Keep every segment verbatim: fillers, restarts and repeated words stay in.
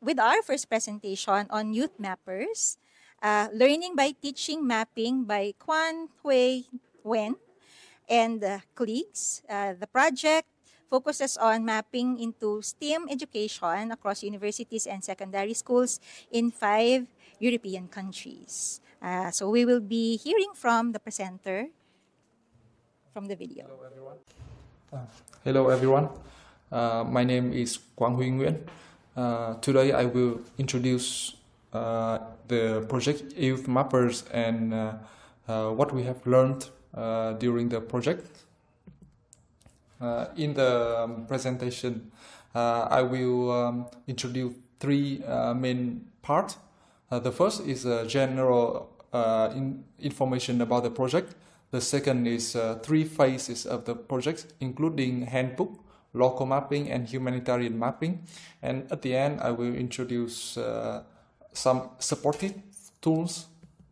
with our first presentation on Youth Mappers, uh, Learning by Teaching Mapping by Quan Hui Wen and uh, colleagues. Uh, the project focuses on mapping into STEAM education across universities and secondary schools in five European countries. Uh, so we will be hearing from the presenter from the video. Hello, everyone. Uh, hello, everyone. Uh, my name is Quang Huy Nguyen. Uh, today I will introduce uh, the project Youth Mappers and uh, uh, what we have learned uh, during the project. Uh, in the um, presentation, uh, I will um, introduce three uh, main parts. Uh, the first is uh, general uh, in information about the project. The second is uh, three phases of the project, including handbook, local mapping, and humanitarian mapping. And at the end, I will introduce uh, some supportive tools.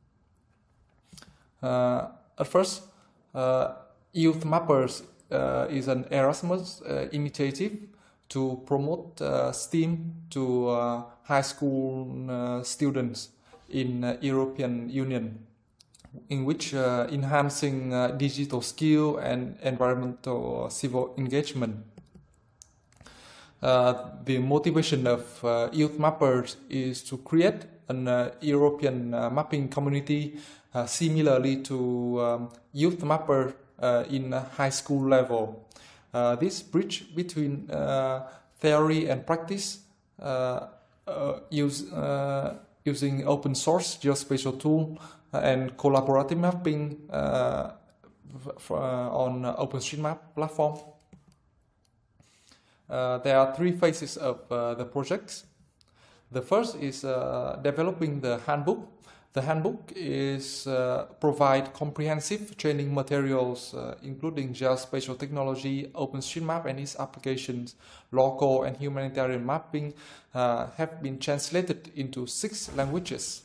Uh, at first, uh, Youth Mappers uh, is an Erasmus uh, initiative to promote uh, STEAM to uh, high school uh, students in uh, European Union, in which uh, enhancing uh, digital skill and environmental civil engagement. Uh, the motivation of uh, Youth Mappers is to create an uh, European uh, mapping community uh, similarly to um, Youth Mapper uh, in a high school level. Uh, this bridge between uh, theory and practice uh, uh, use, uh, using open source geospatial tool and collaborative mapping uh, for, uh, on OpenStreetMap platform. Uh, there are three phases of uh, the project. The first is uh, developing the handbook. The handbook is uh, provide comprehensive training materials, uh, including geospatial technology, OpenStreetMap and its applications, local and humanitarian mapping, uh, have been translated into six languages.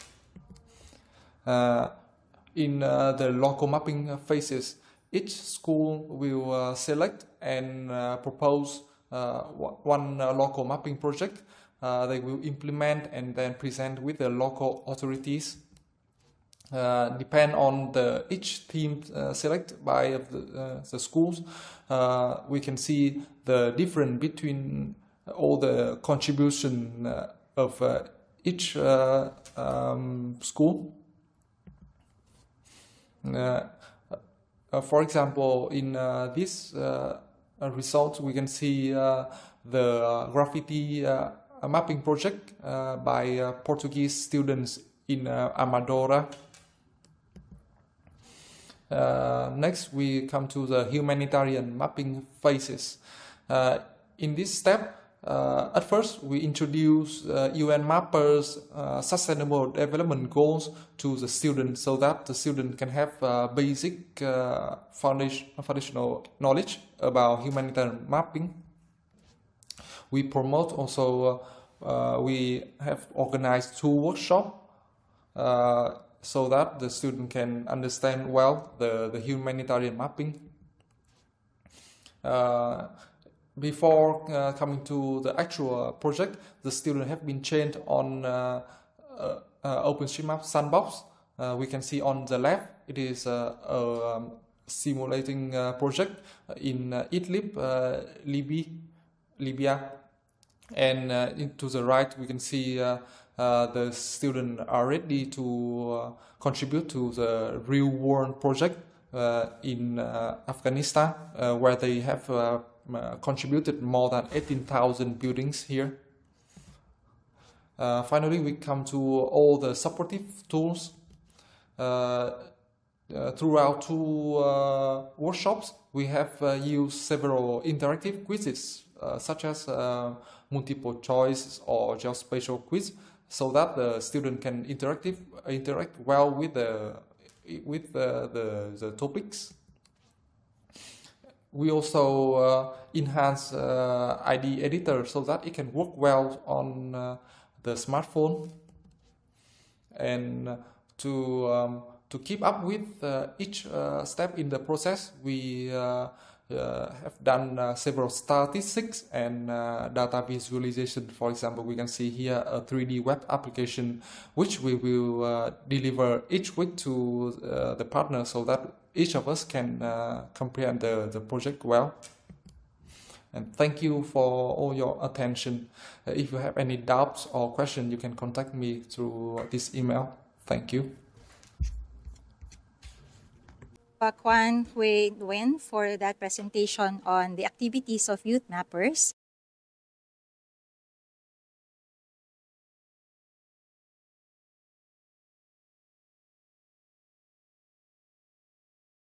Uh, in uh, the local mapping phases, each school will uh, select and uh, propose uh, one uh, local mapping project. Uh, they will implement and then present with the local authorities. Uh, depend on the each theme uh, selected by the, uh, the schools. Uh, we can see the difference between all the contribution uh, of uh, each uh, um, school. Uh, uh, for example, in uh, this uh, result, we can see uh, the uh, graffiti uh, mapping project uh, by uh, Portuguese students in uh, Amadora. Uh, next, we come to the humanitarian mapping phases. Uh, in this step, Uh, at first, we introduce uh, U N Mappers uh, Sustainable Development Goals to the students so that the student can have uh, basic uh, foundation, foundational knowledge about humanitarian mapping. We promote also, uh, uh, we have organized two workshops uh, so that the student can understand well the, the humanitarian mapping. Uh, Before uh, coming to the actual uh, project, the students have been trained on uh, uh, uh, OpenStreetMap Sandbox. Uh, we can see on the left, it is uh, a um, simulating uh, project in uh, Idlib, uh, Libya, Libya. And uh, to the right, we can see uh, uh, the students are ready to uh, contribute to the real-world project uh, in uh, Afghanistan, uh, where they have uh, Uh, contributed more than eighteen thousand buildings here. Uh, finally, we come to all the supportive tools. Uh, uh, throughout two uh, workshops, we have uh, used several interactive quizzes, uh, such as uh, multiple choice or geospatial quiz, so that the student can interactive, interact well with the, with the, the, the topics. We also uh, enhance uh, I D editor so that it can work well on uh, the smartphone. And to um, to keep up with uh, each uh, step in the process, we uh, uh, have done uh, several statistics and uh, data visualization. For example, we can see here a three D web application which we will uh, deliver each week to uh, the partner so that each of us can uh, comprehend the, the project well. And thank you for all your attention. Uh, if you have any doubts or questions, you can contact me through this email. Thank you. Uh, Kwan Hui Nguyen for that presentation on the activities of Youth Mappers.